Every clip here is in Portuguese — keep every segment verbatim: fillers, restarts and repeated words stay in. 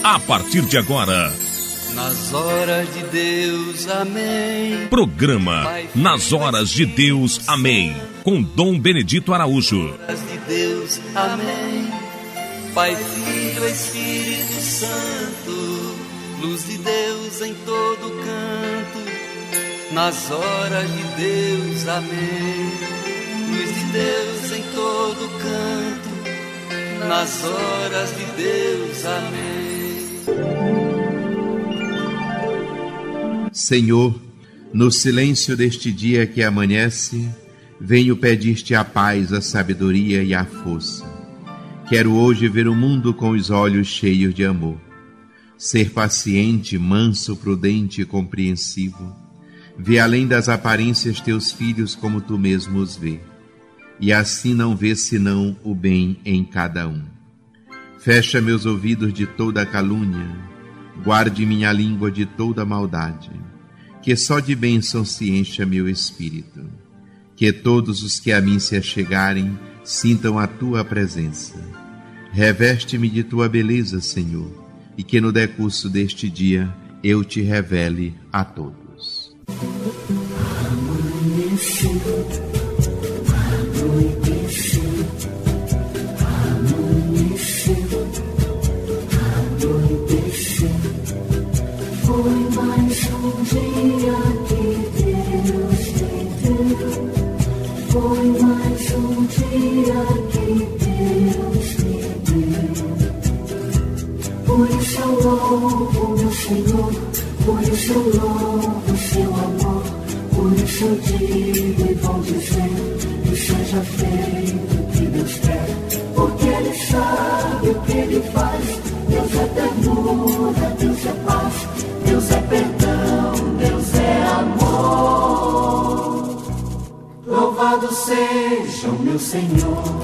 a partir de agora. Nas horas de Deus, amém. Programa Nas Horas de Deus, amém. Com Dom Benedito Araújo. Nas horas de Deus, amém. Pai, Filho, Espírito Santo, luz de Deus em todo canto. Nas horas de Deus, amém. Luz de Deus em todo canto. Nas horas de Deus, amém. Senhor, no silêncio deste dia que amanhece, venho pedir-te a paz, a sabedoria e a força. Quero hoje ver o mundo com os olhos cheios de amor. Ser paciente, manso, prudente e compreensivo. Ver além das aparências teus filhos como tu mesmo os vê. E assim não ver senão o bem em cada um. Fecha meus ouvidos de toda calúnia. Guarde minha língua de toda maldade. Que só de bênção se encha meu espírito. Que todos os que a mim se achegarem sintam a tua presença. Reveste-me de tua beleza, Senhor, e que no decurso deste dia eu te revele a todos. Amanheceu, anoiteceu, amanheceu, anoiteceu. Foi mais um dia que Deus me deu. Foi mais um dia que Deus me deu. Por isso eu louvo meu Senhor, por isso eu louvo seu amor. Por isso eu digo e vou dizer que seja feito o que Deus quer. Porque Ele sabe o que Ele faz. Deus é ternura, Deus é paz, Deus é perdão, Deus é amor. Louvado seja o meu Senhor.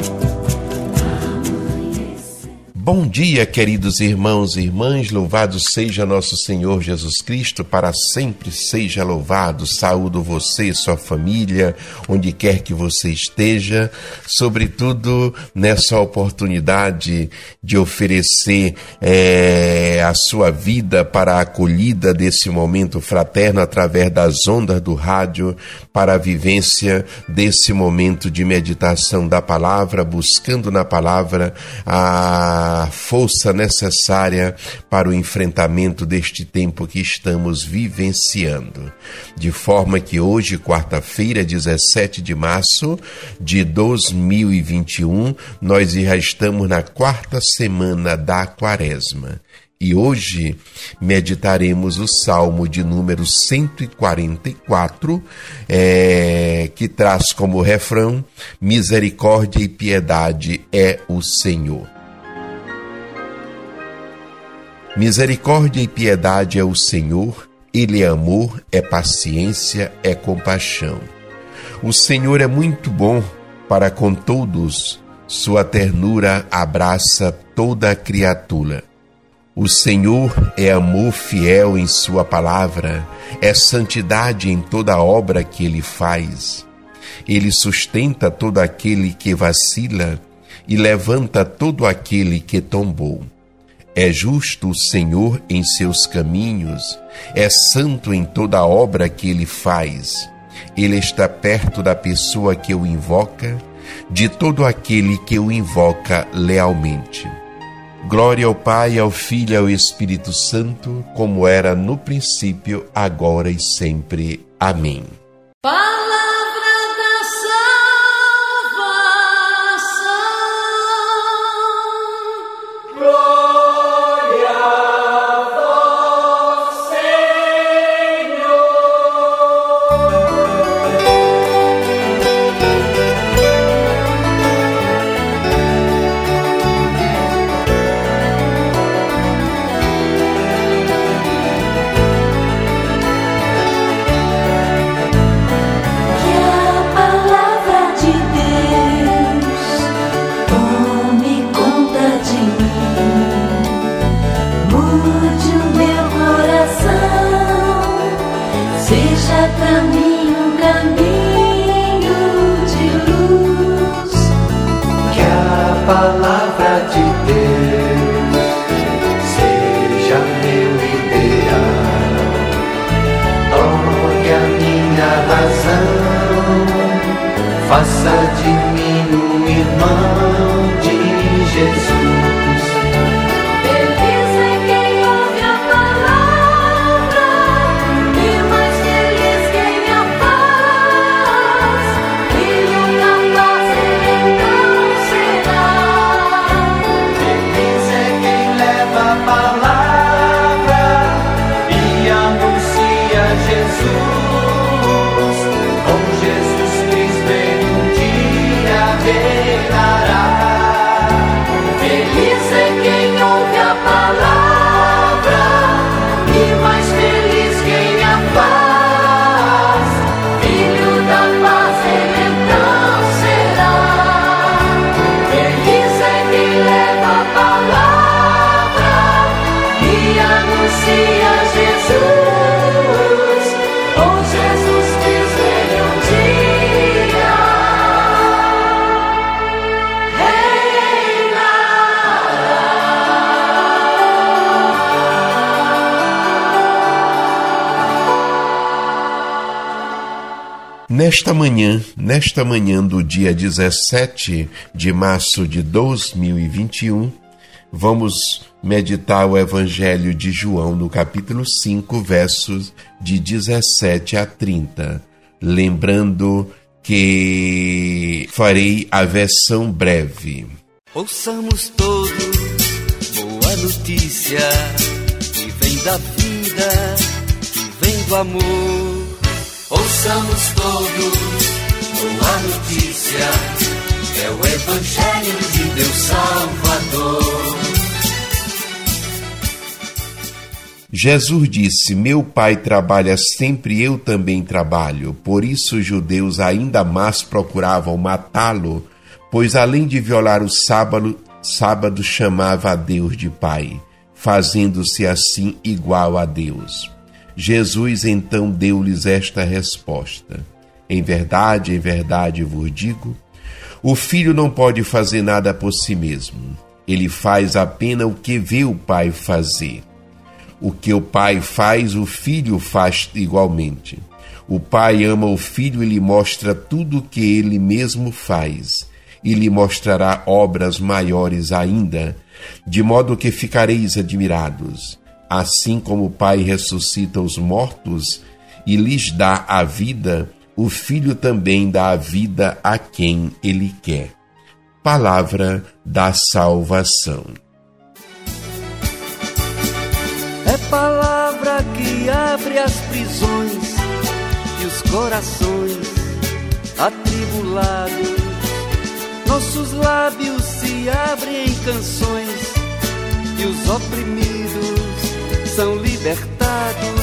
Bom dia, queridos irmãos e irmãs, louvado seja nosso Senhor Jesus Cristo, para sempre seja louvado. Saúdo você, sua família, onde quer que você esteja, sobretudo nessa oportunidade de oferecer é, a sua vida para a acolhida desse momento fraterno através das ondas do rádio, para a vivência desse momento de meditação da palavra, buscando na palavra a a força necessária para o enfrentamento deste tempo que estamos vivenciando. De forma que hoje, quarta-feira, dezessete de março de dois mil e vinte e um, nós já estamos na quarta semana da Quaresma. E hoje meditaremos o Salmo de número cento e quarenta e quatro, é, que traz como refrão: misericórdia e piedade é o Senhor. Misericórdia e piedade é o Senhor, Ele é amor, é paciência, é compaixão. O Senhor é muito bom para com todos, sua ternura abraça toda a criatura. O Senhor é amor fiel em sua palavra, é santidade em toda obra que Ele faz. Ele sustenta todo aquele que vacila e levanta todo aquele que tombou. É justo o Senhor em seus caminhos, é santo em toda obra que Ele faz. Ele está perto da pessoa que o invoca, de todo aquele que o invoca lealmente. Glória ao Pai, ao Filho e ao Espírito Santo, como era no princípio, agora e sempre. Amém. dizia Jesus, oh Jesus quis ver um dia Nesta manhã, nesta manhã do dia dezessete de março de dois mil e vinte e um, vamos meditar o Evangelho de João no capítulo cinco, versos de dezessete a trinta. Lembrando que farei a versão breve. Ouçamos todos boa notícia que vem da vida, que vem do amor. Ouçamos todos boa notícia, é o Evangelho de Deus Salvador. Jesus disse: meu Pai trabalha sempre, eu também trabalho. Por isso os judeus ainda mais procuravam matá-lo, pois além de violar o sábado, sábado chamava a Deus de Pai, fazendo-se assim igual a Deus. Jesus então deu-lhes esta resposta: em verdade, em verdade vos digo, o Filho não pode fazer nada por si mesmo. Ele faz apenas o que vê o Pai fazer. O que o Pai faz, o Filho faz igualmente. O Pai ama o Filho e lhe mostra tudo o que ele mesmo faz, e lhe mostrará obras maiores ainda, de modo que ficareis admirados. Assim como o Pai ressuscita os mortos e lhes dá a vida, o Filho também dá a vida a quem ele quer. Palavra da salvação. É palavra que abre as prisões e os corações atribulados. Nossos lábios se abrem em canções e os oprimidos são libertados.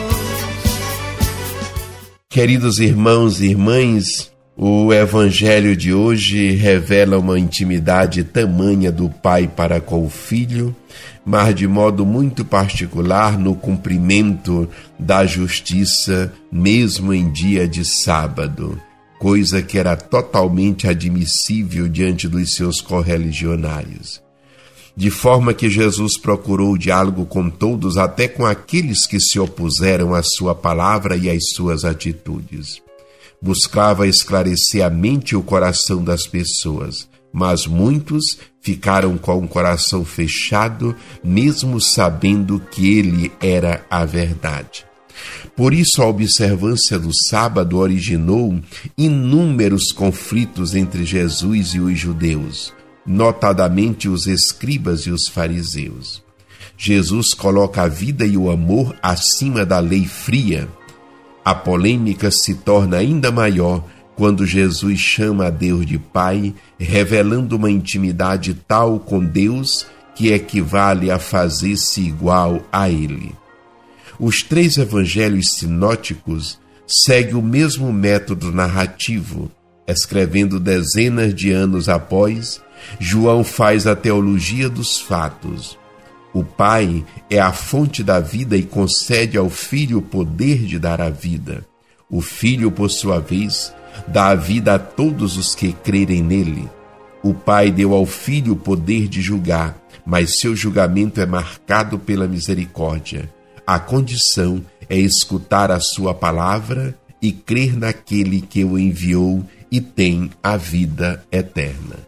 Queridos irmãos e irmãs, o Evangelho de hoje revela uma intimidade tamanha do Pai para com o Filho, mas de modo muito particular no cumprimento da justiça, mesmo em dia de sábado, coisa que era totalmente admissível diante dos seus correligionários. De forma que Jesus procurou o diálogo com todos, até com aqueles que se opuseram à sua palavra e às suas atitudes. Buscava esclarecer a mente e o coração das pessoas, mas muitos ficaram com o coração fechado, mesmo sabendo que ele era a verdade. Por isso, a observância do sábado originou inúmeros conflitos entre Jesus e os judeus, notadamente os escribas e os fariseus. Jesus coloca a vida e o amor acima da lei fria. A polêmica se torna ainda maior quando Jesus chama a Deus de Pai, revelando uma intimidade tal com Deus que equivale a fazer-se igual a Ele. Os três evangelhos sinóticos seguem o mesmo método narrativo. Escrevendo dezenas de anos após, João faz a teologia dos fatos. O Pai é a fonte da vida e concede ao Filho o poder de dar a vida. O Filho, por sua vez, dá a vida a todos os que crerem nele. O Pai deu ao Filho o poder de julgar, mas seu julgamento é marcado pela misericórdia. A condição é escutar a sua palavra e crer naquele que o enviou e tem a vida eterna.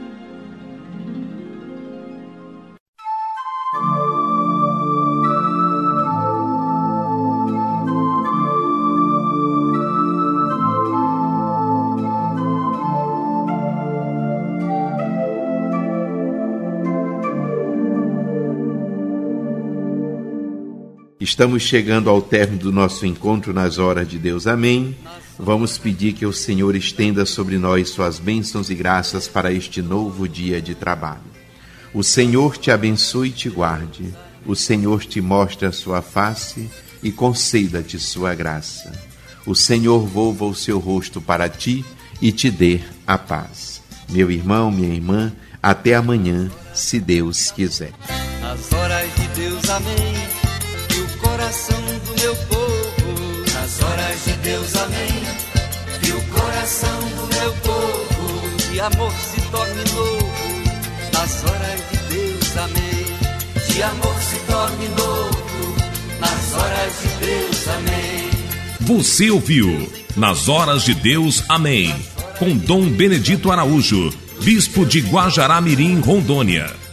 Estamos chegando ao término do nosso encontro nas horas de Deus. Amém. Vamos pedir que o Senhor estenda sobre nós suas bênçãos e graças para este novo dia de trabalho. O Senhor te abençoe e te guarde. O Senhor te mostre a sua face e conceda-te sua graça. O Senhor volva o seu rosto para ti e te dê a paz. Meu irmão, minha irmã, até amanhã, se Deus quiser. Nas horas de Deus, amém. e o coração do meu povo. Nas horas de Deus, amém. E o coração do meu povo, de amor se torne novo. Nas horas de Deus, amém. De amor se torne novo. Nas horas de Deus, amém. Você ouviu Nas Horas de Deus, amém, com Dom Benedito Araújo, bispo de Guajará-Mirim, Rondônia.